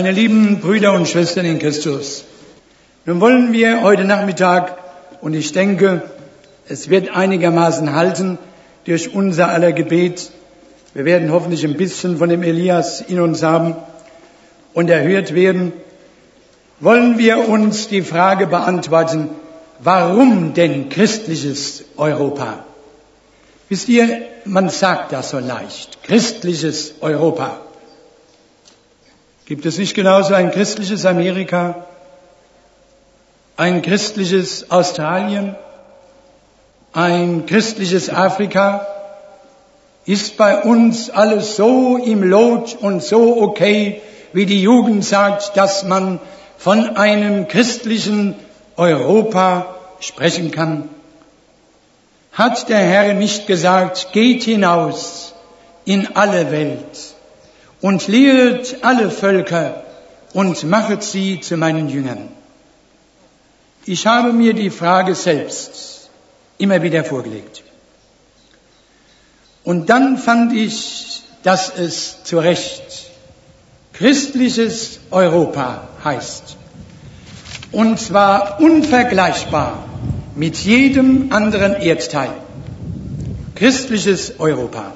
Meine lieben Brüder und Schwestern in Christus, nun wollen wir heute Nachmittag, und ich denke, es wird einigermaßen halten durch unser aller Gebet, wir werden hoffentlich ein bisschen von dem Elias in uns haben und erhört werden, wollen wir uns die Frage beantworten, warum denn christliches Europa? Wisst ihr, man sagt das so leicht, christliches Europa. Gibt es nicht genauso ein christliches Amerika, ein christliches Australien, ein christliches Afrika? Ist bei uns alles so im Lot und so okay, wie die Jugend sagt, dass man von einem christlichen Europa sprechen kann? Hat der Herr nicht gesagt, geht hinaus in alle Welt und lehret alle Völker und machet sie zu meinen Jüngern? Ich habe mir die Frage selbst immer wieder vorgelegt. Und dann fand ich, dass es zu Recht christliches Europa heißt. Und zwar unvergleichbar mit jedem anderen Erdteil. Christliches Europa.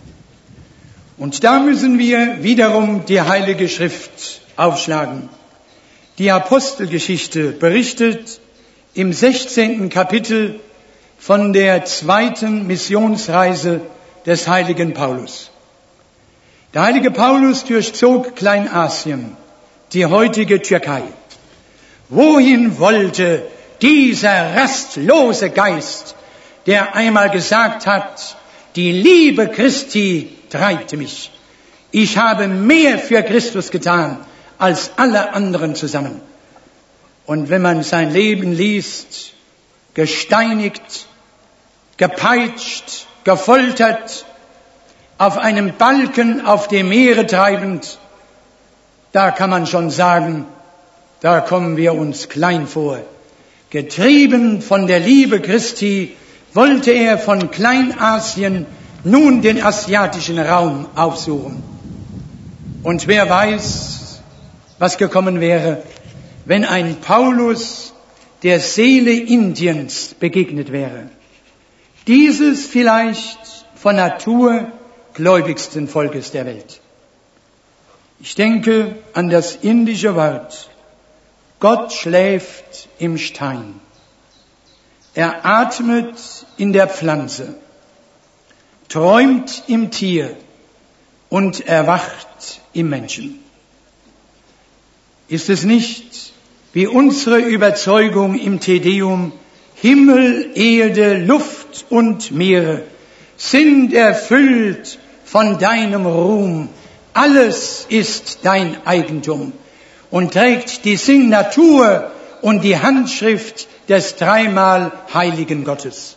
Und da müssen wir wiederum die Heilige Schrift aufschlagen. Die Apostelgeschichte berichtet im 16. Kapitel von der 2. Missionsreise des heiligen Paulus. Der heilige Paulus durchzog Kleinasien, die heutige Türkei. Wohin wollte dieser rastlose Geist, der einmal gesagt hat, die Liebe Christi treibt mich. Ich habe mehr für Christus getan als alle anderen zusammen. Und wenn man sein Leben liest, gesteinigt, gepeitscht, gefoltert, auf einem Balken auf dem Meere treibend, da kann man schon sagen, da kommen wir uns klein vor. Getrieben von der Liebe Christi wollte er von Kleinasien nun den asiatischen Raum aufsuchen. Und wer weiß, was gekommen wäre, wenn ein Paulus der Seele Indiens begegnet wäre. Dieses vielleicht von Natur gläubigsten Volkes der Welt. Ich denke an das indische Wort, Gott schläft im Stein. Er atmet in der Pflanze, träumt im Tier und erwacht im Menschen. Ist es nicht wie unsere Überzeugung im Te Deum, Himmel, Erde, Luft und Meere sind erfüllt von deinem Ruhm, alles ist dein Eigentum und trägt die Signatur und die Handschrift des dreimal Heiligen Gottes.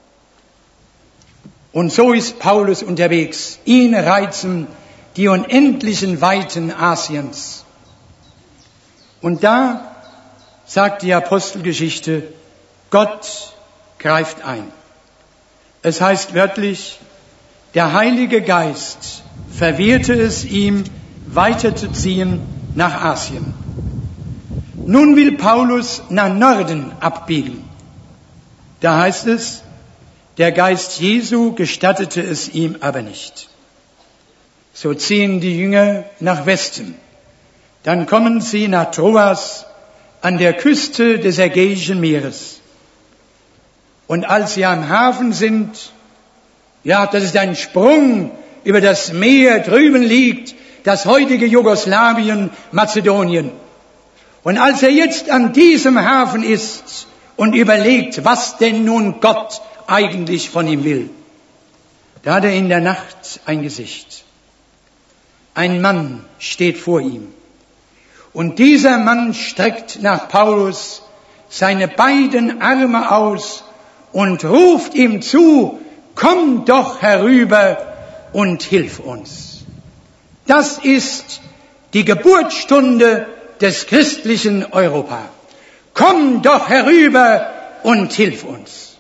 Und so ist Paulus unterwegs. Ihn reizen die unendlichen Weiten Asiens. Und da sagt die Apostelgeschichte, Gott greift ein. Es heißt wörtlich, der Heilige Geist verwehrte es ihm, weiterzuziehen nach Asien. Nun will Paulus nach Norden abbiegen. Da heißt es, der Geist Jesu gestattete es ihm aber nicht. So ziehen die Jünger nach Westen. Dann kommen sie nach Troas an der Küste des Ägäischen Meeres. Und als sie am Hafen sind, ja, das ist ein Sprung über das Meer, drüben liegt das heutige Jugoslawien, Mazedonien. Und als er jetzt an diesem Hafen ist und überlegt, was denn nun Gott eigentlich von ihm will, da hat er in der Nacht ein Gesicht. Ein Mann steht vor ihm. Und dieser Mann streckt nach Paulus seine beiden Arme aus und ruft ihm zu, komm doch herüber und hilf uns. Das ist die Geburtsstunde des christlichen Europa. Komm doch herüber und hilf uns.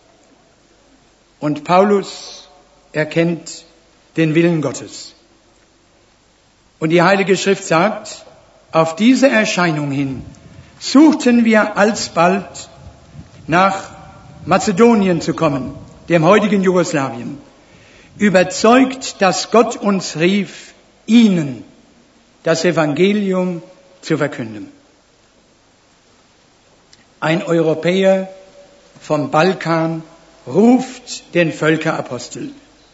Und Paulus erkennt den Willen Gottes. Und die Heilige Schrift sagt, Auf diese Erscheinung hin suchten wir alsbald nach Mazedonien zu kommen, dem heutigen Jugoslawien, überzeugt, dass Gott uns rief, ihnen das Evangelium zu verkünden. Ein Europäer vom Balkan ruft den Völkerapostel.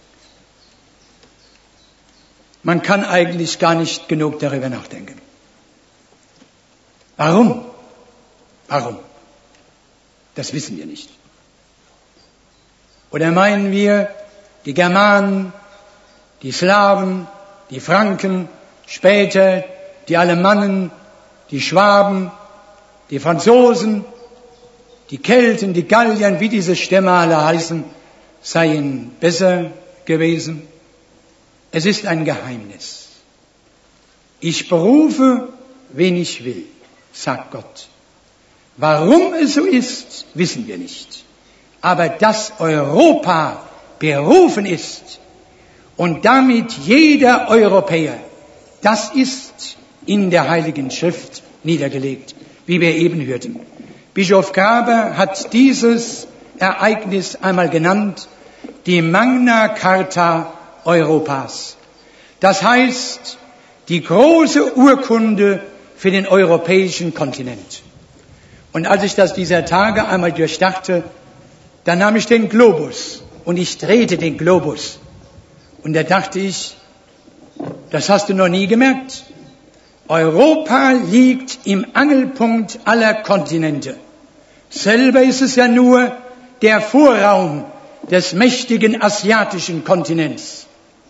Man kann eigentlich gar nicht genug darüber nachdenken. Warum? Warum? Das wissen wir nicht. Oder meinen wir, die Germanen, die Slawen, die Franken, später die Alemannen, die Schwaben, die Franzosen, die Kelten, die Gallier, wie diese Stämme alle heißen, seien besser gewesen? Es ist ein Geheimnis. Ich berufe, wen ich will, sagt Gott. Warum es so ist, wissen wir nicht. Aber dass Europa berufen ist und damit jeder Europäer, das ist in der Heiligen Schrift niedergelegt, wie wir eben hörten. Bischof Graber hat dieses Ereignis einmal genannt, die Magna Carta Europas. Das heißt, die große Urkunde für den europäischen Kontinent. Und als ich das dieser Tage einmal durchdachte, dann nahm ich den Globus und ich drehte den Globus. Und da dachte ich, das hast du noch nie gemerkt. Europa liegt im Angelpunkt aller Kontinente. Selber ist es ja nur der Vorraum des mächtigen asiatischen Kontinents.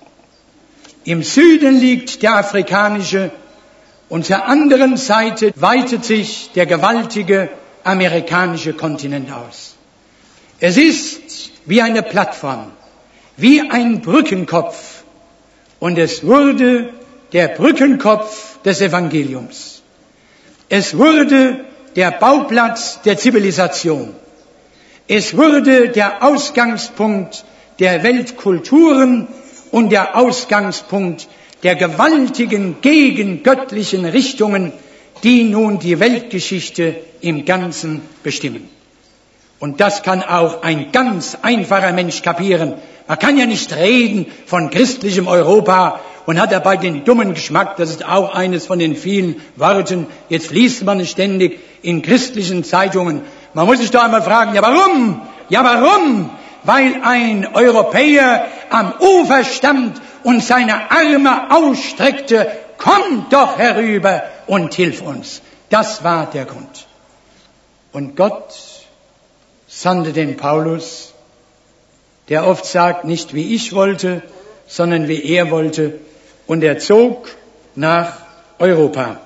Im Süden liegt der afrikanische und zur anderen Seite weitet sich der gewaltige amerikanische Kontinent aus. Es ist wie eine Plattform, wie ein Brückenkopf und es wurde der Brückenkopf des Evangeliums. Es wurde der Bauplatz der Zivilisation. Es wurde der Ausgangspunkt der Weltkulturen und der Ausgangspunkt der gewaltigen gegengöttlichen Richtungen, die nun die Weltgeschichte im Ganzen bestimmen. Und das kann auch ein ganz einfacher Mensch kapieren. Man kann ja nicht reden von christlichem Europa und hat dabei den dummen Geschmack, das ist auch eines von den vielen Worten, jetzt liest man es ständig in christlichen Zeitungen. Man muss sich doch einmal fragen, ja warum? Ja warum? Weil ein Europäer am Ufer stand und seine Arme ausstreckte, komm doch herüber und hilf uns. Das war der Grund. Und Gott sandte den Paulus, der oft sagt, nicht wie ich wollte, sondern wie er wollte, und er zog nach Europa.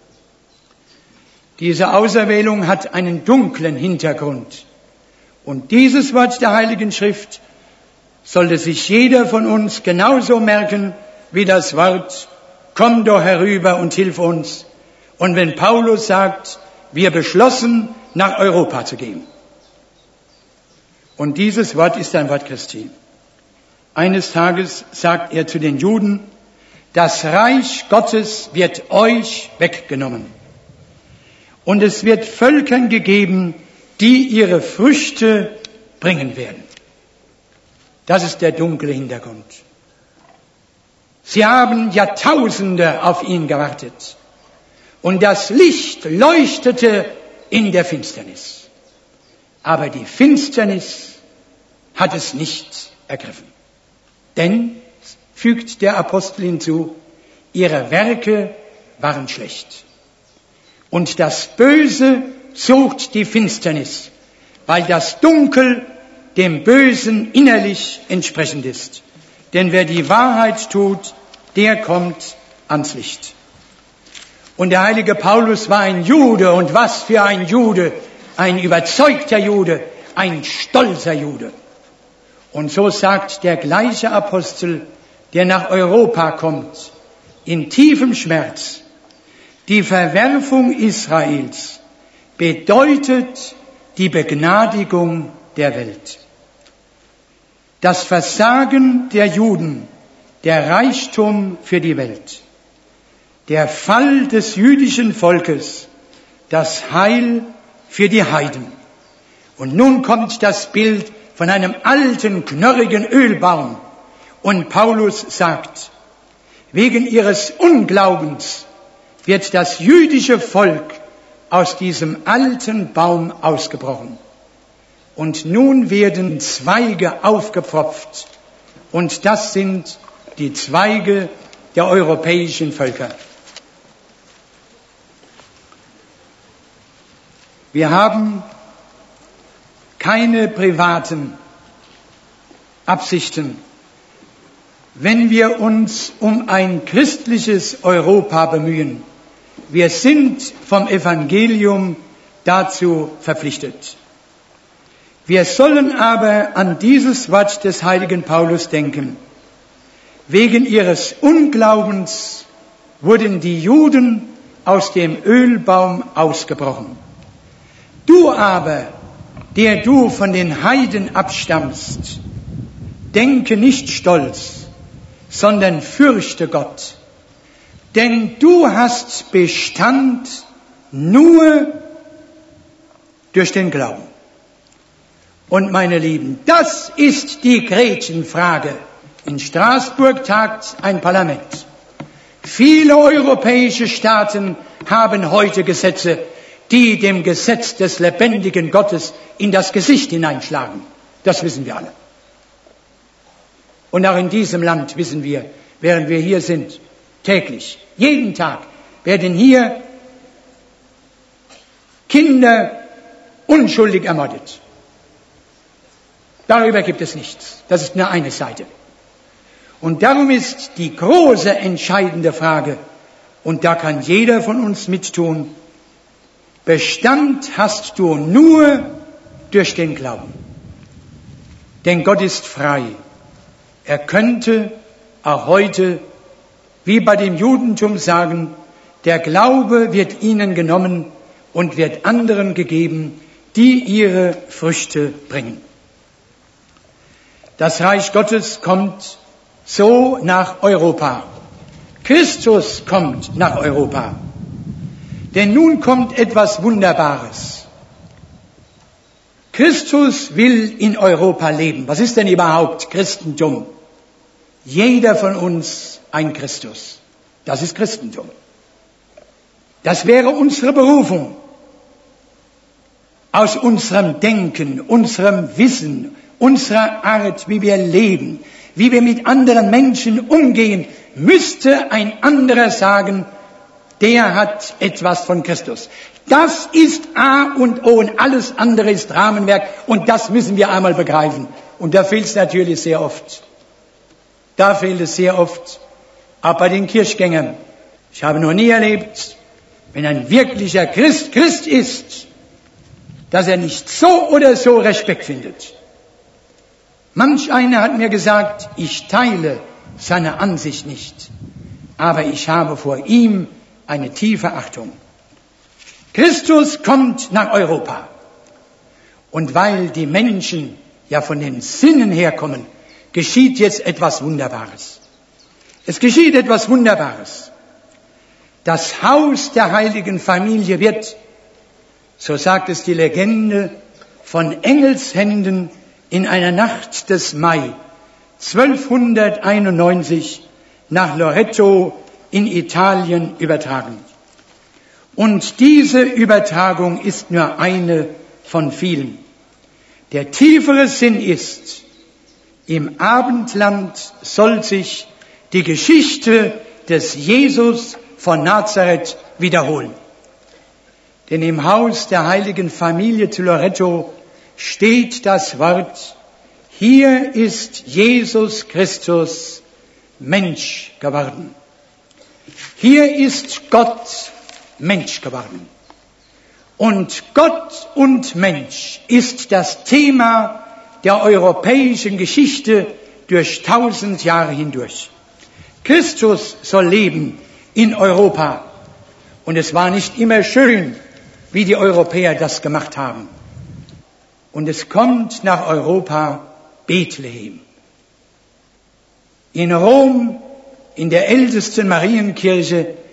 Diese Auserwählung hat einen dunklen Hintergrund. Und dieses Wort der Heiligen Schrift sollte sich jeder von uns genauso merken wie das Wort, komm doch herüber und hilf uns. Und wenn Paulus sagt, wir beschlossen, nach Europa zu gehen. Und dieses Wort ist ein Wort Christi. Eines Tages sagt er zu den Juden, das Reich Gottes wird euch weggenommen. Und es wird Völkern gegeben, die ihre Früchte bringen werden. Das ist der dunkle Hintergrund. Sie haben Jahrtausende auf ihn gewartet. Und das Licht leuchtete in der Finsternis. Aber die Finsternis hat es nicht ergriffen. Denn, fügt der Apostel hinzu, ihre Werke waren schlecht. Und das Böse sucht die Finsternis, weil das Dunkel dem Bösen innerlich entsprechend ist. Denn wer die Wahrheit tut, der kommt ans Licht. Und der heilige Paulus war ein Jude, und was für ein Jude, ein überzeugter Jude, ein stolzer Jude. Und so sagt der gleiche Apostel, der nach Europa kommt, in tiefem Schmerz, die Verwerfung Israels bedeutet die Begnadigung der Welt. Das Versagen der Juden, der Reichtum für die Welt. der Fall des jüdischen Volkes, das Heil für die Heiden. Und nun kommt das Bild von einem alten, knorrigen Ölbaum. Und Paulus sagt, wegen ihres Unglaubens wird das jüdische Volk aus diesem alten Baum ausgebrochen. Und nun werden Zweige aufgepfropft. Und das sind die Zweige der europäischen Völker. Wir haben keine privaten Absichten, wenn wir uns um ein christliches Europa bemühen. Wir sind vom Evangelium dazu verpflichtet. Wir sollen aber an dieses Wort des heiligen Paulus denken. Wegen ihres Unglaubens wurden die Juden aus dem Ölbaum ausgebrochen. Du aber, der du von den Heiden abstammst, denke nicht stolz, sondern fürchte Gott. Denn du hast Bestand nur durch den Glauben. Und meine Lieben, das ist die Gretchenfrage. In Straßburg tagt ein Parlament. Viele europäische Staaten haben heute Gesetze, die dem Gesetz des lebendigen Gottes in das Gesicht hineinschlagen. Das wissen wir alle. Und auch in diesem Land wissen wir, während wir hier sind, täglich, jeden Tag werden hier Kinder unschuldig ermordet. Darüber gibt es nichts. Das ist nur eine Seite. Und darum ist die große, entscheidende Frage, und da kann jeder von uns mittun, Bestand hast du nur durch den Glauben. Denn Gott ist frei. Er könnte auch heute, wie bei dem Judentum, sagen, der Glaube wird ihnen genommen und wird anderen gegeben, die ihre Früchte bringen. Das Reich Gottes kommt so nach Europa. Christus kommt nach Europa. Denn nun kommt etwas Wunderbares. Christus will in Europa leben. Was ist denn überhaupt Christentum? Jeder von uns ein Christus. Das ist Christentum. Das wäre unsere Berufung. Aus unserem Denken, unserem Wissen, unserer Art, wie wir leben, wie wir mit anderen Menschen umgehen, müsste ein anderer sagen, der hat etwas von Christus. Das ist A und O und alles andere ist Rahmenwerk und das müssen wir einmal begreifen. Und da fehlt es natürlich sehr oft. Da fehlt es sehr oft, auch bei den Kirchgängern. Ich habe noch nie erlebt, wenn ein wirklicher Christ ist, dass er nicht so oder so Respekt findet. Manch einer hat mir gesagt, ich teile seine Ansicht nicht, aber ich habe vor ihm eine tiefe Achtung. Christus kommt nach Europa. Und weil die Menschen ja von den Sinnen herkommen, geschieht jetzt etwas Wunderbares. Es geschieht etwas Wunderbares. Das Haus der heiligen Familie wird, so sagt es die Legende, von Engelshänden in einer Nacht des Mai 1291 nach Loreto in Italien übertragen. Und diese Übertragung ist nur eine von vielen. Der tiefere Sinn ist, im Abendland soll sich die Geschichte des Jesus von Nazareth wiederholen. Denn im Haus der heiligen Familie zu Loreto steht das Wort, hier ist Jesus Christus Mensch geworden. Hier ist Gott Mensch geworden. Und Gott und Mensch ist das Thema der europäischen Geschichte durch 1000 Jahre hindurch. Christus soll leben in Europa. Und es war nicht immer schön, wie die Europäer das gemacht haben. Und es kommt nach Europa Bethlehem. In Rom, in der ältesten Marienkirche,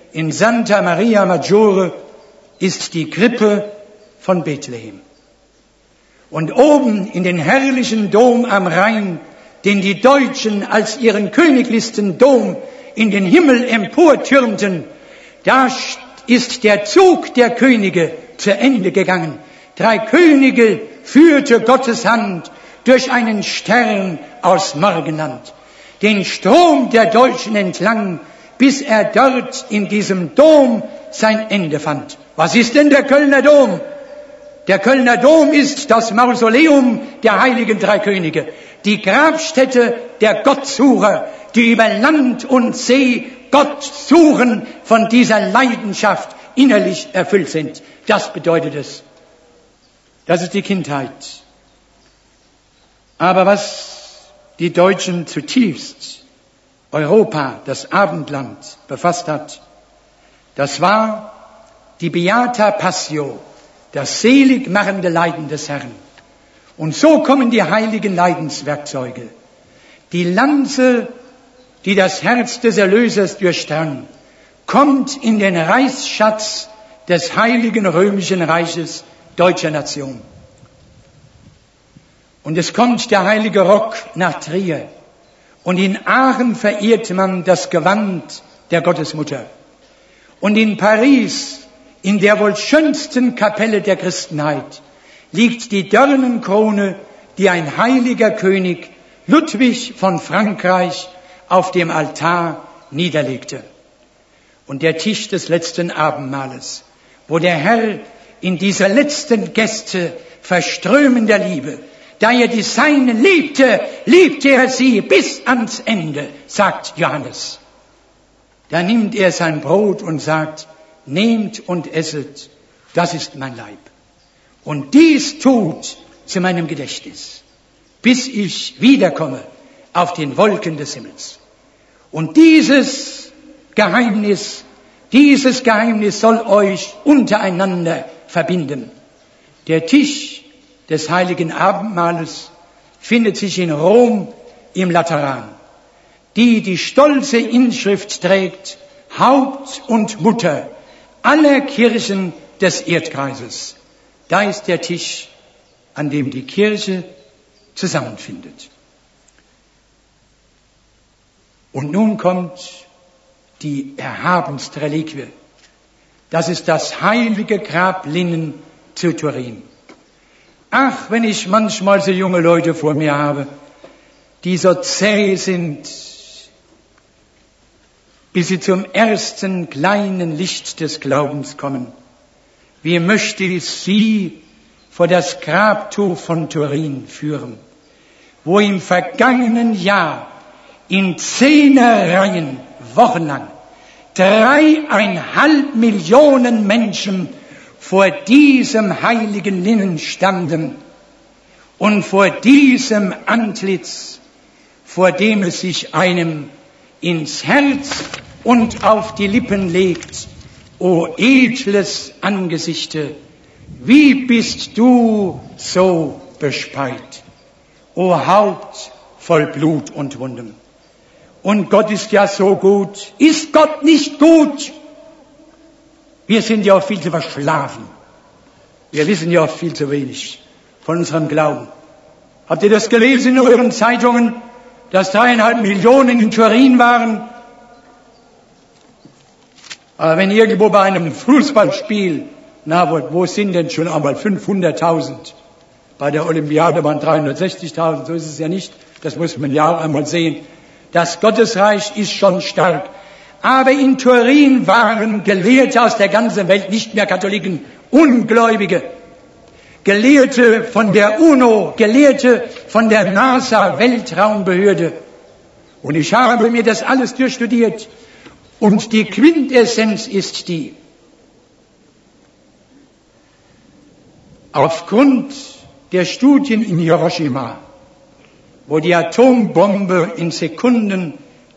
in Santa Maria Maggiore ist die Krippe von Bethlehem. Und oben in den herrlichen Dom am Rhein, den die Deutschen als ihren königlichsten Dom in den Himmel emportürmten, da ist der Zug der Könige zu Ende gegangen. 3 Könige führte Gottes Hand durch einen Stern aus Morgenland, den Strom der Deutschen entlang, bis er dort in diesem Dom sein Ende fand. Was ist denn der Kölner Dom? Der Kölner Dom ist das Mausoleum der heiligen 3 Könige, die Grabstätte der Gottsucher, die über Land und See Gott suchen, von dieser Leidenschaft innerlich erfüllt sind. Das bedeutet es. Das ist die Kindheit. Aber was die Deutschen zutiefst Europa, das Abendland, befasst hat, das war die Beata Passio, das seligmachende Leiden des Herrn. Und so kommen die heiligen Leidenswerkzeuge. Die Lanze, die das Herz des Erlösers durchdrang, kommt in den Reichsschatz des heiligen römischen Reiches deutscher Nation. Und es kommt der heilige Rock nach Trier. Und in Aachen verehrt man das Gewand der Gottesmutter. Und in Paris, in der wohl schönsten Kapelle der Christenheit, liegt die Dornenkrone, die ein heiliger König, Ludwig von Frankreich, auf dem Altar niederlegte. Und der Tisch des letzten Abendmahles, wo der Herr in dieser letzten Gäste verströmender Liebe, da er die Seinen liebte, liebte er sie bis ans Ende, sagt Johannes. Da nimmt er sein Brot und sagt, nehmt und esset, das ist mein Leib. Und dies tut zu meinem Gedächtnis, bis ich wiederkomme auf den Wolken des Himmels. Und dieses Geheimnis soll euch untereinander verbinden. Der Tisch des heiligen Abendmahles findet sich in Rom im Lateran, die stolze Inschrift trägt, Haupt und Mutter aller Kirchen des Erdkreises. Da ist der Tisch, an dem die Kirche zusammenfindet. Und nun kommt die erhabenste Reliquie. Das ist das heilige Grablinnen zu Turin. Ach, wenn ich manchmal so junge Leute vor mir habe, die so zäh sind, bis sie zum ersten kleinen Licht des Glaubens kommen. Wie möchte ich sie vor das Grabtuch von Turin führen, wo im vergangenen Jahr in 10er Reihen wochenlang 3,5 Millionen Menschen vor diesem heiligen Linnen standen und vor diesem Antlitz, vor dem es sich einem ins Herz und auf die Lippen legt, o edles Angesichte, wie bist du so bespeit, o Haupt voll Blut und Wunden. Und Gott ist ja so gut. Ist Gott nicht gut? Wir sind ja auch viel zu verschlafen. Wir wissen ja auch viel zu wenig von unserem Glauben. Habt ihr das gelesen in euren Zeitungen, dass 3,5 Millionen in Turin waren? Aber wenn irgendwo bei einem Fußballspiel, wo sind denn schon einmal 500.000? Bei der Olympiade waren 360.000, so ist es ja nicht. Das muss man ja auch einmal sehen. Das Gottesreich ist schon stark. Aber in Turin waren Gelehrte aus der ganzen Welt, nicht mehr Katholiken, Ungläubige. Gelehrte von der UNO, Gelehrte von der NASA, Weltraumbehörde. Und ich habe mir das alles durchstudiert. Und die Quintessenz ist die: Aufgrund der Studien in Hiroshima, wo die Atombombe in Sekunden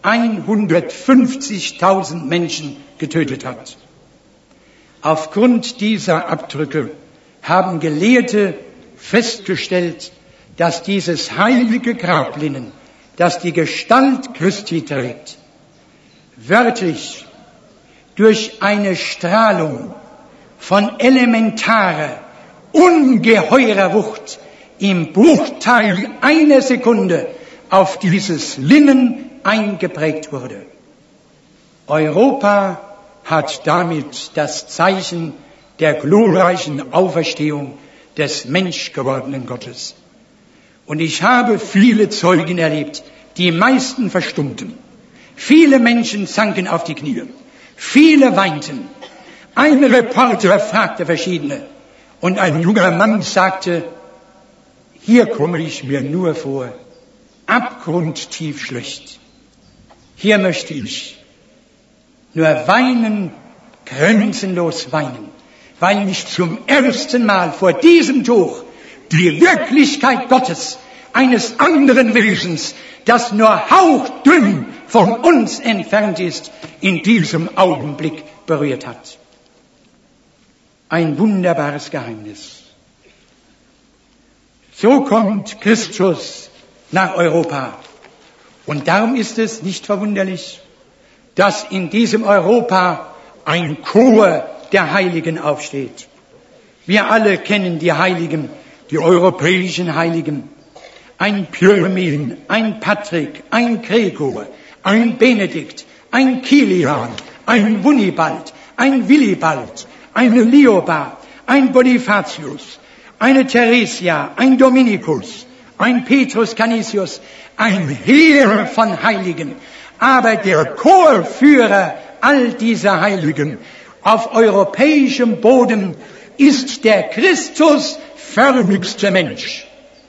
150.000 Menschen getötet hat. Aufgrund dieser Abdrücke haben Gelehrte festgestellt, dass dieses heilige Grablinnen, das die Gestalt Christi trägt, wörtlich durch eine Strahlung von elementarer, ungeheurer Wucht im Bruchteil einer Sekunde auf dieses Linnen eingeprägt wurde. Europa hat damit das Zeichen der glorreichen Auferstehung des menschgewordenen Gottes. Und ich habe viele Zeugen erlebt, die meisten verstummten. Viele Menschen sanken auf die Knie. Viele weinten. Ein Reporter fragte verschiedene. Und ein junger Mann sagte, hier komme ich mir nur vor, abgrundtief schlecht. Hier möchte ich nur weinen, grenzenlos weinen, weil mich zum ersten Mal vor diesem Tuch die Wirklichkeit Gottes, eines anderen Wesens, das nur hauchdünn von uns entfernt ist, in diesem Augenblick berührt hat. Ein wunderbares Geheimnis. So kommt Christus nach Europa. Und darum ist es nicht verwunderlich, dass in diesem Europa ein Chor der Heiligen aufsteht. Wir alle kennen die Heiligen, die europäischen Heiligen. Ein Pyramin, ein Patrick, ein Gregor, ein Benedikt, ein Kilian, ein Wunibald, ein Willibald, eine Lioba, ein Bonifatius, eine Theresia, ein Dominikus, ein Petrus Canisius, ein Heer von Heiligen. Aber der Chorführer all dieser Heiligen auf europäischem Boden ist der Christusförmigste Mensch,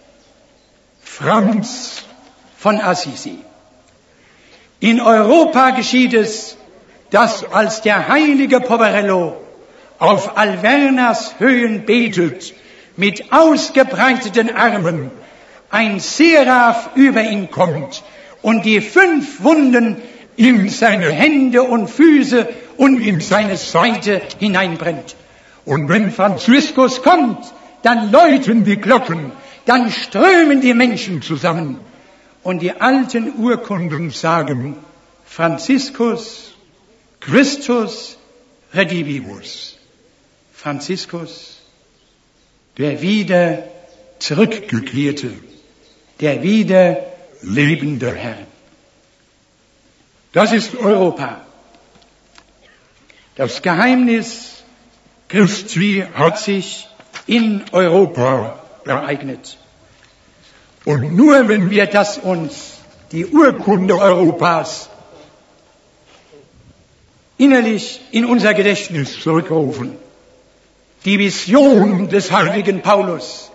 Franz von Assisi. In Europa geschieht es, dass als der heilige Poverello auf Alvernas Höhen betet, mit ausgebreiteten Armen ein Seraph über ihn kommt und die 5 Wunden in seine Hände und Füße und in seine Seite hineinbrennt. Und wenn Franziskus kommt, dann läuten die Glocken, dann strömen die Menschen zusammen. Und die alten Urkunden sagen, Franziskus, Christus redivivus. Franziskus, der wieder zurückgekehrte, der wieder lebende Herr. Das ist Europa. Das Geheimnis Christi hat sich in Europa ereignet. Und nur wenn wir das uns, die Urkunde Europas, innerlich in unser Gedächtnis zurückrufen, die Vision des heiligen Paulus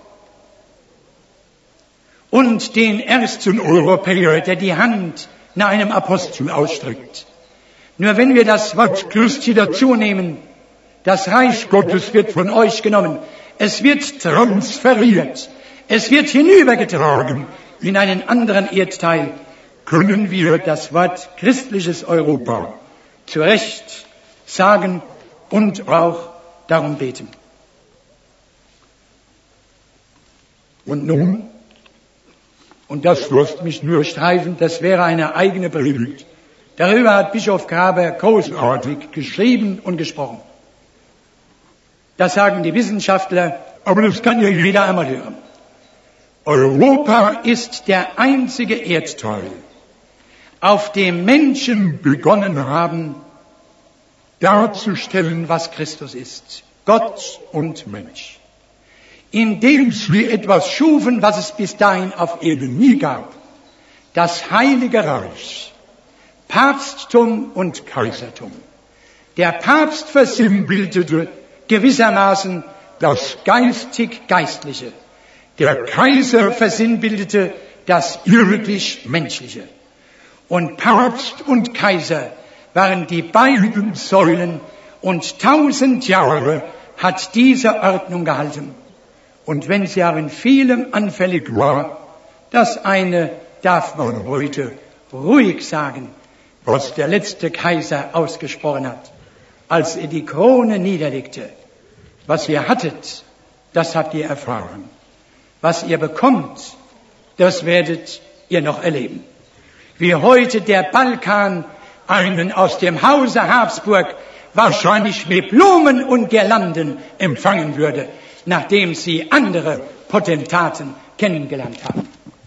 und den ersten Europäer, der die Hand nach einem Apostel ausstreckt. Nur wenn wir das Wort Christi dazu nehmen, das Reich Gottes wird von euch genommen, es wird transferiert, es wird hinübergetragen in einen anderen Erdteil, können wir das Wort christliches Europa zu Recht sagen und auch darum beten. Und nun, und das lässt mich nur streifen, das wäre eine eigene Predigt. Darüber hat Bischof Graber großartig geschrieben und gesprochen. Das sagen die Wissenschaftler, aber das kann ja jeder einmal hören. Europa ist der einzige Erdteil, auf dem Menschen begonnen haben, darzustellen, was Christus ist. Gott und Mensch. Indem sie etwas schufen, was es bis dahin auf Erden nie gab. Das Heilige Reich. Papsttum und Kaisertum. Der Papst versinnbildete gewissermaßen das Geistig-Geistliche. Der Kaiser versinnbildete das irdisch-menschliche. Und Papst und Kaiser waren die beiden Säulen und 1000 Jahre hat diese Ordnung gehalten. Und wenn sie auch in vielem anfällig war, das eine darf man heute ruhig sagen, was der letzte Kaiser ausgesprochen hat, als er die Krone niederlegte. Was ihr hattet, das habt ihr erfahren. Was ihr bekommt, das werdet ihr noch erleben. Wie heute der Balkan einen aus dem Hause Habsburg wahrscheinlich mit Blumen und Girlanden empfangen würde, nachdem sie andere Potentaten kennengelernt haben.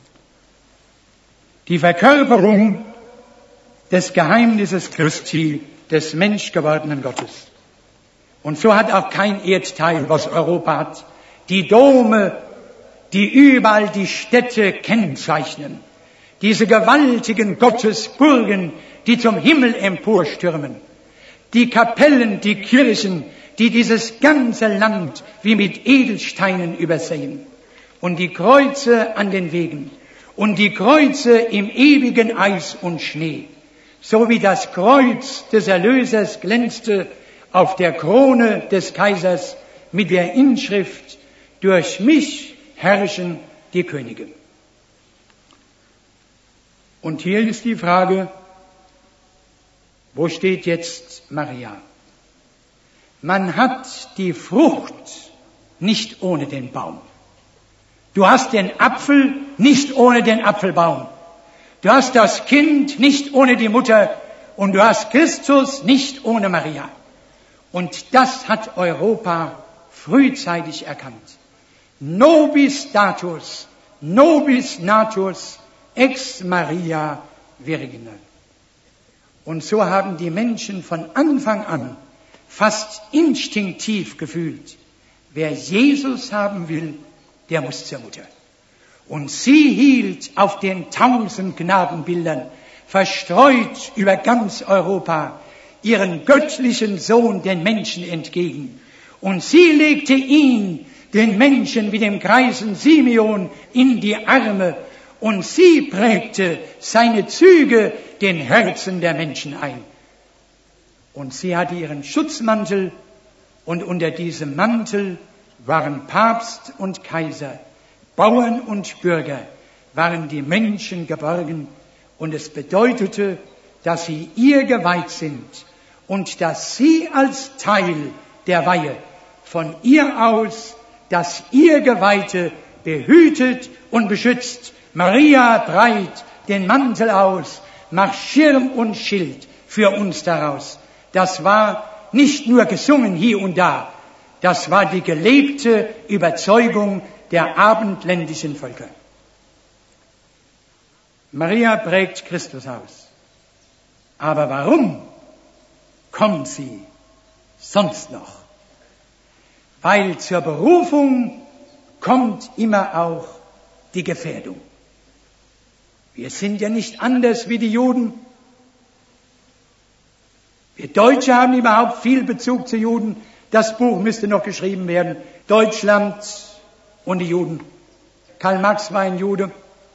Die Verkörperung des Geheimnisses Christi, des menschgewordenen Gottes. Und so hat auch kein Erdteil, was Europa hat, die Dome, die überall die Städte kennzeichnen, diese gewaltigen Gottesburgen, die zum Himmel emporstürmen, die Kapellen, die Kirchen, die dieses ganze Land wie mit Edelsteinen übersehen, und die Kreuze an den Wegen und die Kreuze im ewigen Eis und Schnee, so wie das Kreuz des Erlösers glänzte auf der Krone des Kaisers mit der Inschrift: Durch mich herrschen die Könige. Und hier ist die Frage, wo steht jetzt Maria? Man hat die Frucht nicht ohne den Baum. Du hast den Apfel nicht ohne den Apfelbaum. Du hast das Kind nicht ohne die Mutter und du hast Christus nicht ohne Maria. Und das hat Europa frühzeitig erkannt. Nobis datus, nobis natus, ex Maria Virgine. Und so haben die Menschen von Anfang an fast instinktiv gefühlt, wer Jesus haben will, der muss zur Mutter. Und sie hielt auf den 1000 Gnadenbildern, verstreut über ganz Europa, ihren göttlichen Sohn den Menschen entgegen. Und sie legte ihn, den Menschen wie dem greisen Simeon, in die Arme. Und sie prägte seine Züge den Herzen der Menschen ein. Und sie hatte ihren Schutzmantel, und unter diesem Mantel waren Papst und Kaiser, Bauern und Bürger, waren die Menschen geborgen. Und es bedeutete, dass sie ihr geweiht sind und dass sie als Teil der Weihe von ihr aus das ihr Geweihte behütet und beschützt. Maria breit den Mantel aus, macht Schirm und Schild für uns daraus. Das war nicht nur gesungen hier und da, das war die gelebte Überzeugung der abendländischen Völker. Maria prägt Christus aus. Aber warum kommt sie sonst noch? Weil zur Berufung kommt immer auch die Gefährdung. Wir sind ja nicht anders wie die Juden. Wir Deutsche haben überhaupt viel Bezug zu Juden. Das Buch müsste noch geschrieben werden. Deutschland und die Juden. Karl Marx war ein Jude.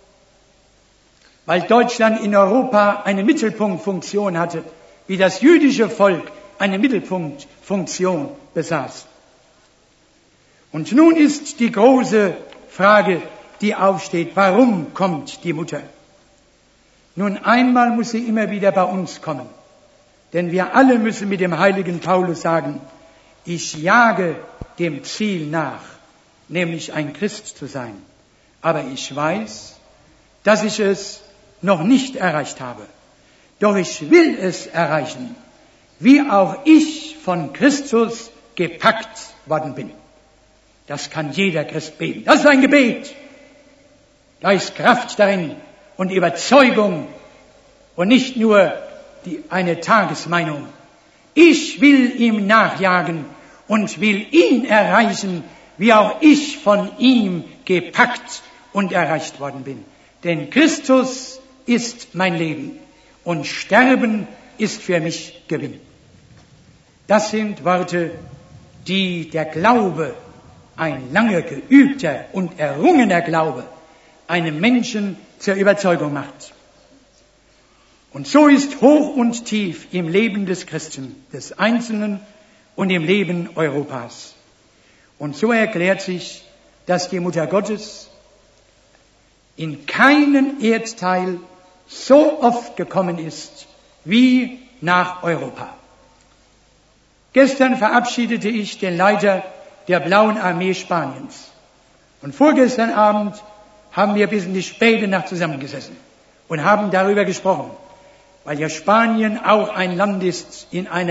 Weil Deutschland in Europa eine Mittelpunktfunktion hatte, wie das jüdische Volk eine Mittelpunktfunktion besaß. Und nun ist die große Frage, die aufsteht: Warum kommt die Mutter? Nun, einmal muss sie immer wieder bei uns kommen. Denn wir alle müssen mit dem heiligen Paulus sagen: Ich jage dem Ziel nach, nämlich ein Christ zu sein. Aber ich weiß, dass ich es noch nicht erreicht habe. Doch ich will es erreichen, wie auch ich von Christus gepackt worden bin. Das kann jeder Christ beten. Das ist ein Gebet. Da ist Kraft darin und Überzeugung und nicht nur eine Tagesmeinung. Ich will ihm nachjagen und will ihn erreichen, wie auch ich von ihm gepackt und erreicht worden bin. Denn Christus ist mein Leben und Sterben ist für mich Gewinn. Das sind Worte, die der Glaube, ein lange geübter und errungener Glaube, einem Menschen zur Überzeugung macht. Und so ist hoch und tief im Leben des Christen, des Einzelnen und im Leben Europas. Und so erklärt sich, dass die Mutter Gottes in keinen Erdteil so oft gekommen ist wie nach Europa. Gestern verabschiedete ich den Leiter der Blauen Armee Spaniens. Und vorgestern Abend haben wir bis in die späte Nacht zusammengesessen und haben darüber gesprochen, weil ja Spanien auch ein Land ist in einer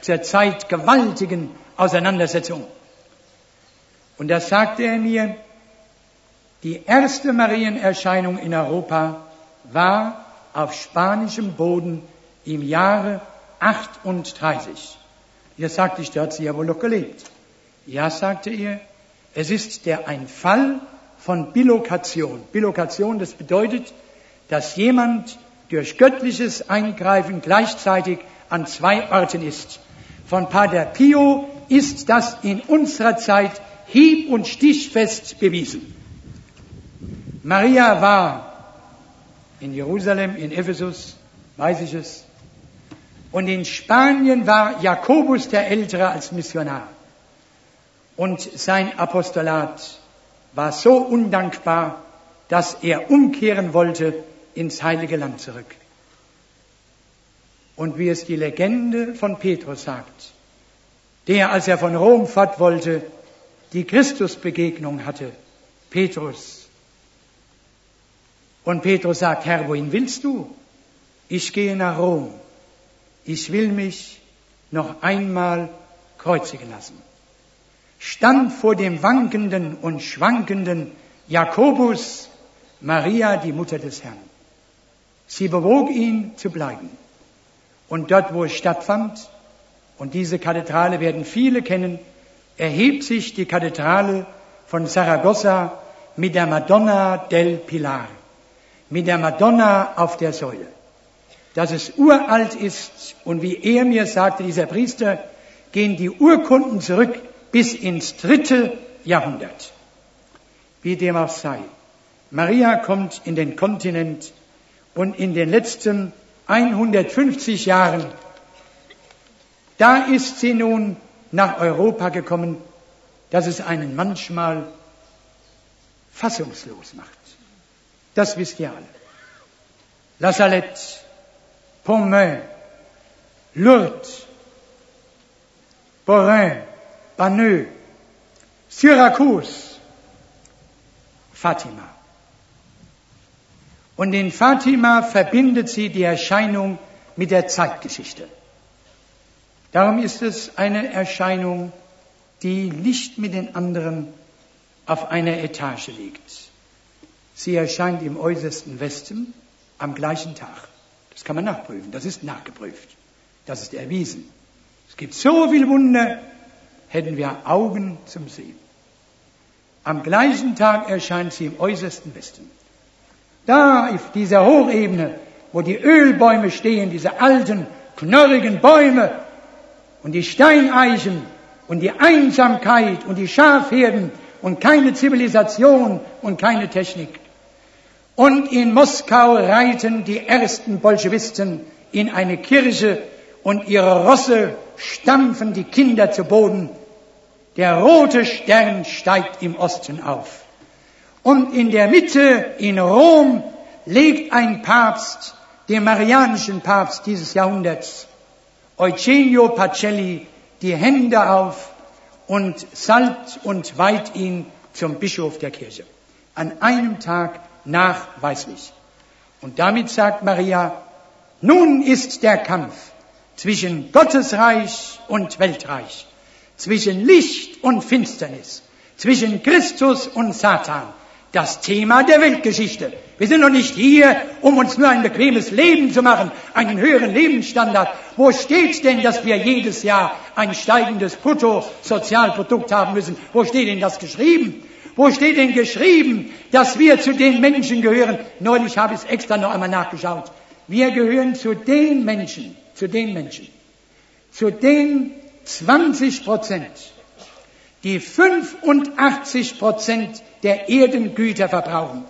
zur Zeit gewaltigen Auseinandersetzung. Und da sagte er mir, die erste Marienerscheinung in Europa war auf spanischem Boden im Jahre 38. Jetzt sagte ich, da hat sie ja wohl noch gelebt. Ja, sagte er, es ist ein Fall von Bilokation. Bilokation, das bedeutet, dass jemand durch göttliches Eingreifen gleichzeitig an zwei Orten ist. Von Pater Pio ist das in unserer Zeit hieb- und stichfest bewiesen. Maria war in Jerusalem, in Ephesus, weiß ich es, und in Spanien war Jakobus der Ältere als Missionar. Und sein Apostolat war so undankbar, dass er umkehren wollte ins Heilige Land zurück. Und wie es die Legende von Petrus sagt, der, als er von Rom fort wollte, die Christusbegegnung hatte, Petrus. Und Petrus sagt, Herr, wohin willst du? Ich gehe nach Rom. Ich will mich noch einmal kreuzigen lassen. Stand vor dem wankenden und schwankenden Jakobus Maria, die Mutter des Herrn. Sie bewog ihn zu bleiben. Und dort, wo es stattfand, und diese Kathedrale werden viele kennen, erhebt sich die Kathedrale von Saragossa mit der Madonna del Pilar, mit der Madonna auf der Säule. Dass es uralt ist und wie er mir sagte, dieser Priester, gehen die Urkunden zurück bis ins 3. Jahrhundert. Wie dem auch sei. Maria kommt in den Kontinent und in den letzten 150 Jahren, da ist sie nun nach Europa gekommen, dass es einen manchmal fassungslos macht. Das wisst ihr alle. La Salette, Pontmain, Lourdes, Borin, Banneux, Syrakus, Fatima. Und in Fatima verbindet sie die Erscheinung mit der Zeitgeschichte. Darum ist es eine Erscheinung, die nicht mit den anderen auf einer Etage liegt. Sie erscheint im äußersten Westen am gleichen Tag. Das kann man nachprüfen, das ist nachgeprüft, das ist erwiesen. Es gibt so viele Wunder, hätten wir Augen zum Sehen. Am gleichen Tag erscheint sie im äußersten Westen. Da auf dieser Hochebene, wo die Ölbäume stehen, diese alten, knorrigen Bäume und die Steineichen und die Einsamkeit und die Schafherden und keine Zivilisation und keine Technik. Und in Moskau reiten die ersten Bolschewisten in eine Kirche und ihre Rosse stampfen die Kinder zu Boden. Der rote Stern steigt im Osten auf. Und in der Mitte in Rom legt ein Papst, den marianischen Papst dieses Jahrhunderts, Eugenio Pacelli, die Hände auf und salbt und weiht ihn zum Bischof der Kirche. An einem Tag nachweislich. Und damit sagt Maria, nun ist der Kampf zwischen Gottesreich und Weltreich, zwischen Licht und Finsternis, zwischen Christus und Satan, das Thema der Weltgeschichte. Wir sind noch nicht hier, um uns nur ein bequemes Leben zu machen, einen höheren Lebensstandard. Wo steht denn, dass wir jedes Jahr ein steigendes Bruttosozialprodukt haben müssen? Wo steht denn das geschrieben? Wo steht denn geschrieben, dass wir zu den Menschen gehören? Neulich habe ich es extra noch einmal nachgeschaut. Wir gehören zu den Menschen, zu den 20%, die 85% der Erdengüter verbrauchen.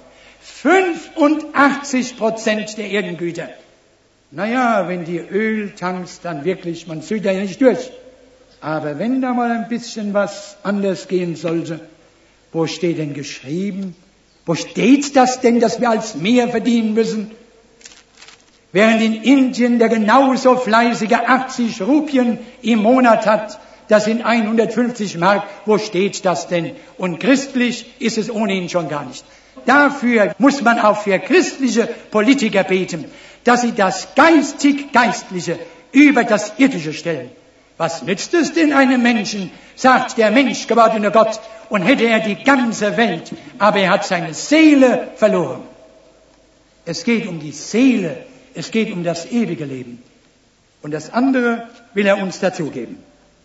85% der Erdengüter. Naja, wenn die Öltanks dann wirklich, man zieht ja nicht durch. Aber wenn da mal ein bisschen was anders gehen sollte, wo steht denn geschrieben? Wo steht das denn, dass wir als mehr verdienen müssen? Während in Indien der genauso fleißige 80 Rupien im Monat hat, das sind 150 Mark. Wo steht das denn? Und christlich ist es ohnehin schon gar nicht. Dafür muss man auch für christliche Politiker beten, dass sie das Geistig-Geistliche über das Irdische stellen. Was nützt es denn einem Menschen, sagt der menschgewordene Gott, und hätte er die ganze Welt, aber er hat seine Seele verloren. Es geht um die Seele, es geht um das ewige Leben. Und das andere will er uns dazugeben.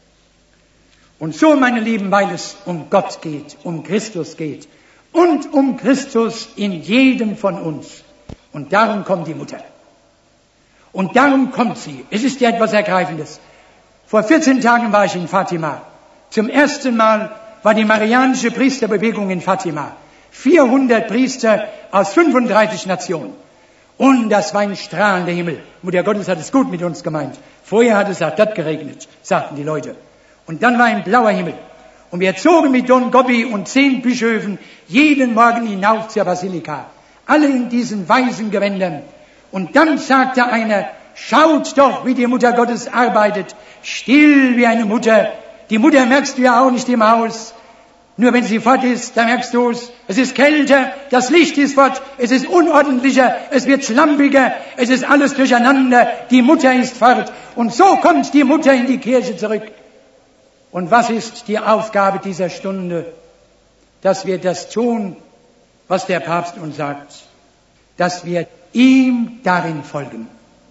Und so, meine Lieben, weil es um Gott geht, um Christus geht und um Christus in jedem von uns. Und darum kommt die Mutter. Und darum kommt sie. Es ist ja etwas Ergreifendes. Vor 14 Tagen war ich in Fatima. Zum ersten Mal war die marianische Priesterbewegung in Fatima. 400 Priester aus 35 Nationen. Und das war ein strahlender Himmel. Mutter Gottes hat es gut mit uns gemeint. Vorher hat es dort geregnet, sagten die Leute. Und dann war ein blauer Himmel. Und wir zogen mit Don Gobbi und 10 Bischöfen jeden Morgen hinauf zur Basilika. Alle in diesen weißen Gewändern. Und dann sagte einer, schaut doch, wie die Mutter Gottes arbeitet. Still wie eine Mutter. Die Mutter merkst du ja auch nicht im Haus. Nur wenn sie fort ist, dann merkst du es. Es ist kälter, das Licht ist fort, es ist unordentlicher, es wird schlampiger, es ist alles durcheinander. Die Mutter ist fort. Und so kommt die Mutter in die Kirche zurück. Und was ist die Aufgabe dieser Stunde? Dass wir das tun, was der Papst uns sagt. Dass wir ihm darin folgen.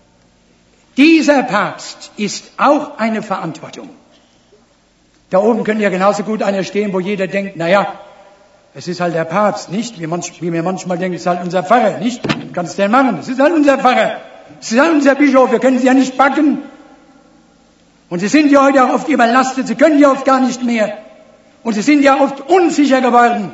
Dieser Papst ist auch eine Verantwortung. Da oben könnte ja genauso gut einer stehen, wo jeder denkt, naja, es ist halt der Papst, nicht? Wie mir manchmal denkt, es ist halt unser Pfarrer, nicht? Kannst du denn machen? Es ist halt unser Pfarrer. Es ist halt unser Bischof, wir können sie ja nicht backen. Und sie sind ja heute auch oft überlastet, sie können ja oft gar nicht mehr. Und sie sind ja oft unsicher geworden.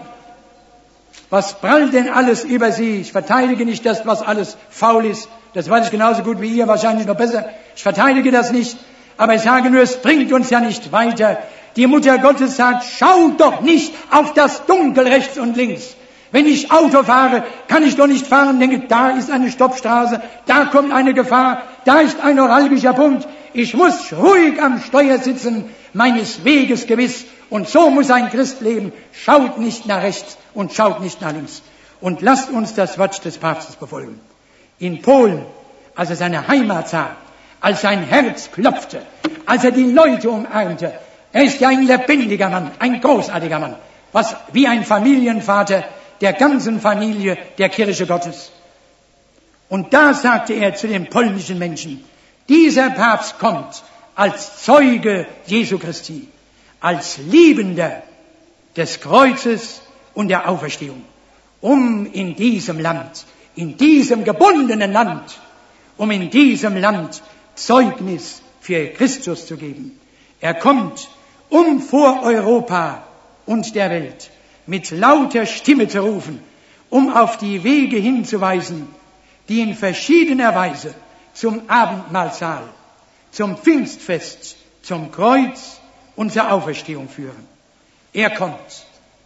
Was prallt denn alles über sie? Ich verteidige nicht das, was alles faul ist. Das weiß ich genauso gut wie ihr, wahrscheinlich noch besser. Ich verteidige das nicht. Aber ich sage nur, es bringt uns ja nicht weiter. Die Mutter Gottes sagt, schau doch nicht auf das Dunkel rechts und links. Wenn ich Auto fahre, kann ich doch nicht fahren und denke, da ist eine Stoppstraße, da kommt eine Gefahr, da ist ein neuralgischer Punkt. Ich muss ruhig am Steuer sitzen, meines Weges gewiss. Und so muss ein Christ leben. Schaut nicht nach rechts und schaut nicht nach links. Und lasst uns das Wort des Papstes befolgen. In Polen, als er seine Heimat sah, als sein Herz klopfte, als er die Leute umarmte, er ist ja ein lebendiger Mann, ein großartiger Mann, was wie ein Familienvater der ganzen Familie der Kirche Gottes. Und da sagte er zu den polnischen Menschen, dieser Papst kommt als Zeuge Jesu Christi, als Liebender des Kreuzes und der Auferstehung, um in diesem Land, in diesem gebundenen Land, um in diesem Land Zeugnis für Christus zu geben. Er kommt, um vor Europa und der Welt mit lauter Stimme zu rufen, um auf die Wege hinzuweisen, die in verschiedener Weise zum Abendmahlsaal, zum Pfingstfest, zum Kreuz und zur Auferstehung führen. Er kommt.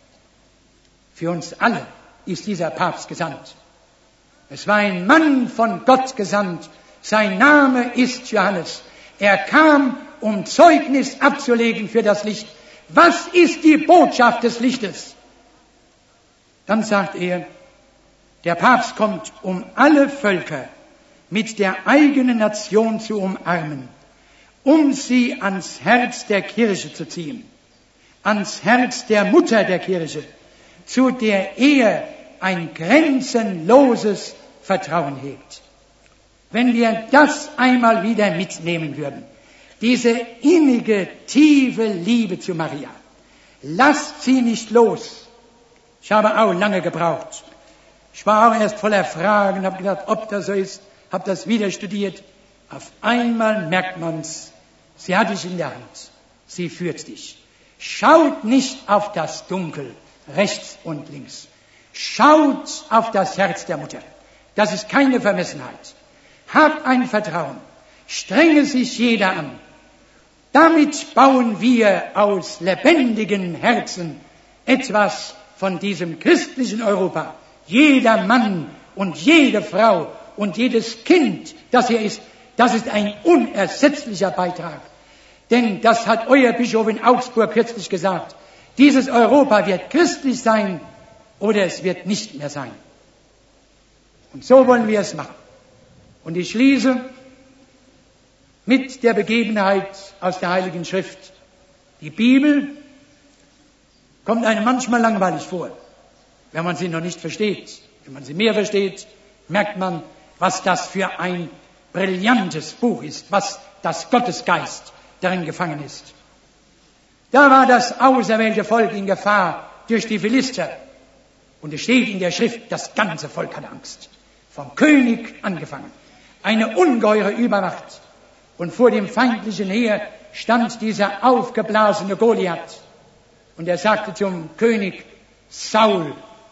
Für uns alle ist dieser Papst gesandt. Es war ein Mann von Gott gesandt. Sein Name ist Johannes. Er kam, um Zeugnis abzulegen für das Licht. Was ist die Botschaft des Lichtes? Dann sagt er, der Papst kommt, um alle Völker mit der eigenen Nation zu umarmen, um sie ans Herz der Kirche zu ziehen, ans Herz der Mutter der Kirche, zu der er ein grenzenloses Vertrauen hegt. Wenn wir das einmal wieder mitnehmen würden, diese innige, tiefe Liebe zu Maria, lasst sie nicht los. Ich habe auch lange gebraucht. Ich war auch erst voller Fragen, habe gedacht, ob das so ist, habe das wieder studiert. Auf einmal merkt man's, sie hat dich in der Hand, sie führt dich. Schaut nicht auf das Dunkel, rechts und links. Schaut auf das Herz der Mutter. Das ist keine Vermessenheit. Habt ein Vertrauen. Strenge sich jeder an. Damit bauen wir aus lebendigen Herzen etwas von diesem christlichen Europa. Jeder Mann und jede Frau und jedes Kind, das hier ist, das ist ein unersetzlicher Beitrag. Denn das hat euer Bischof in Augsburg kürzlich gesagt. Dieses Europa wird christlich sein oder es wird nicht mehr sein. Und so wollen wir es machen. Und ich schließe mit der Begebenheit aus der Heiligen Schrift. Die Bibel kommt einem manchmal langweilig vor, wenn man sie noch nicht versteht. Wenn man sie mehr versteht, merkt man, was das für ein brillantes Buch ist, was das Gottesgeist darin gefangen ist. Da war das auserwählte Volk in Gefahr durch die Philister. Und es steht in der Schrift, das ganze Volk hatte Angst. Vom König angefangen. Eine ungeheure Übermacht. Und vor dem feindlichen Heer stand dieser aufgeblasene Goliath. Und er sagte zum König Saul,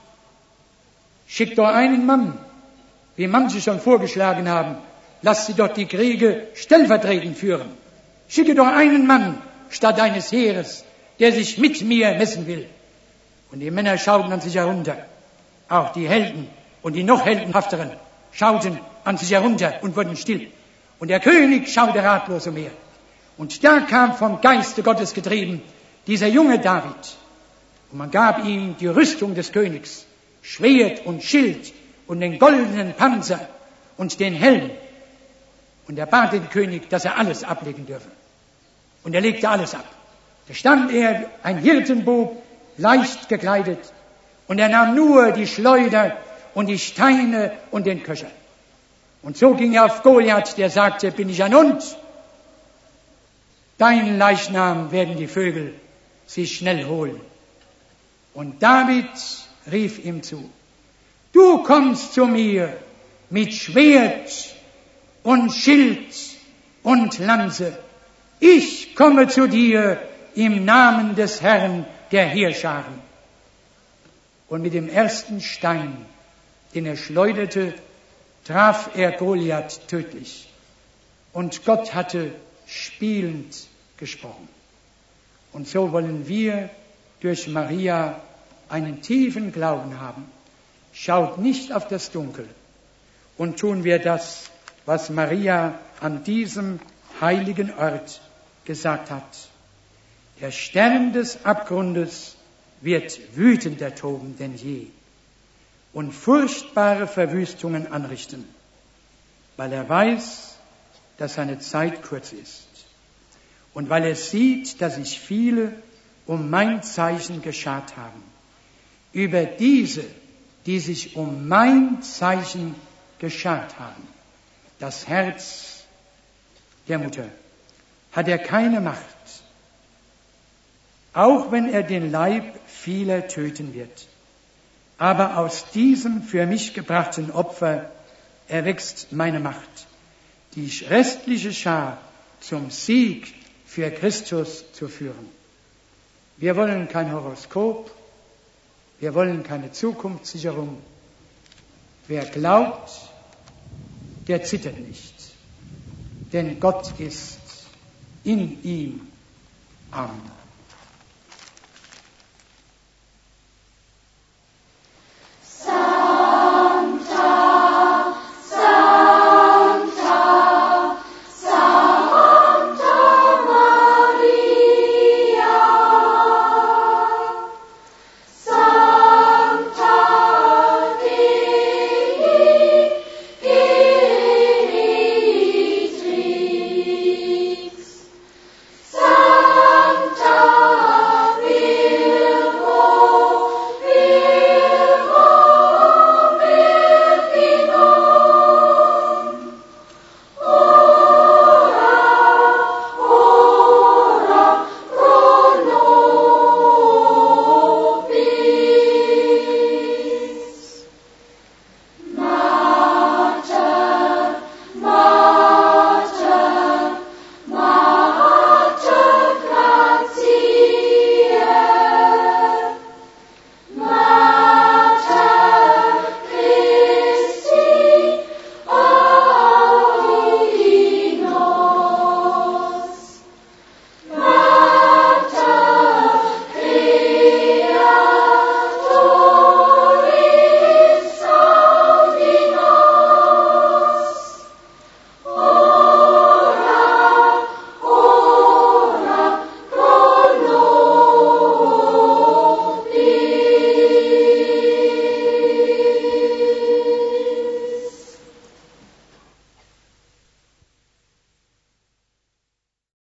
schick doch einen Mann, wie manche schon vorgeschlagen haben, lass sie doch die Kriege stellvertretend führen. Schicke doch einen Mann statt eines Heeres, der sich mit mir messen will. Und die Männer schauten an sich herunter. Auch die Helden und die noch heldenhafteren schauten an sich herunter und wurden still. Und der König schaute ratlos umher. Und da kam vom Geiste Gottes getrieben dieser junge David. Und man gab ihm die Rüstung des Königs, Schwert und Schild und den goldenen Panzer und den Helm. Und er bat den König, dass er alles ablegen dürfe. Und er legte alles ab. Da stand er, ein Hirtenbub, leicht gekleidet. Und er nahm nur die Schleuder und die Steine und den Köcher. Und so ging er auf Goliath, der sagte, bin ich ein Hund? Deinen Leichnam werden die Vögel sich schnell holen. Und David rief ihm zu, du kommst zu mir mit Schwert und Schild und Lanze. Ich komme zu dir im Namen des Herrn der Heerscharen. Und mit dem ersten Stein, den er schleuderte, traf er Goliath tödlich. Und Gott hatte spielend gesprochen. Und so wollen wir durch Maria einen tiefen Glauben haben. Schaut nicht auf das Dunkel. Und tun wir das, was Maria an diesem heiligen Ort gesagt hat. Der Stern des Abgrundes wird wütender toben denn je und furchtbare Verwüstungen anrichten, weil er weiß, dass seine Zeit kurz ist und weil er sieht, dass sich viele um mein Zeichen geschart haben. Über diese, die sich um mein Zeichen geschart haben, das Herz der Mutter, hat er keine Macht, auch wenn er den Leib vieler töten wird. Aber aus diesem für mich gebrachten Opfer erwächst meine Macht, die restliche Schar zum Sieg für Christus zu führen. Wir wollen kein Horoskop, wir wollen keine Zukunftssicherung. Wer glaubt, der zittert nicht, denn Gott ist in ihm. Amen.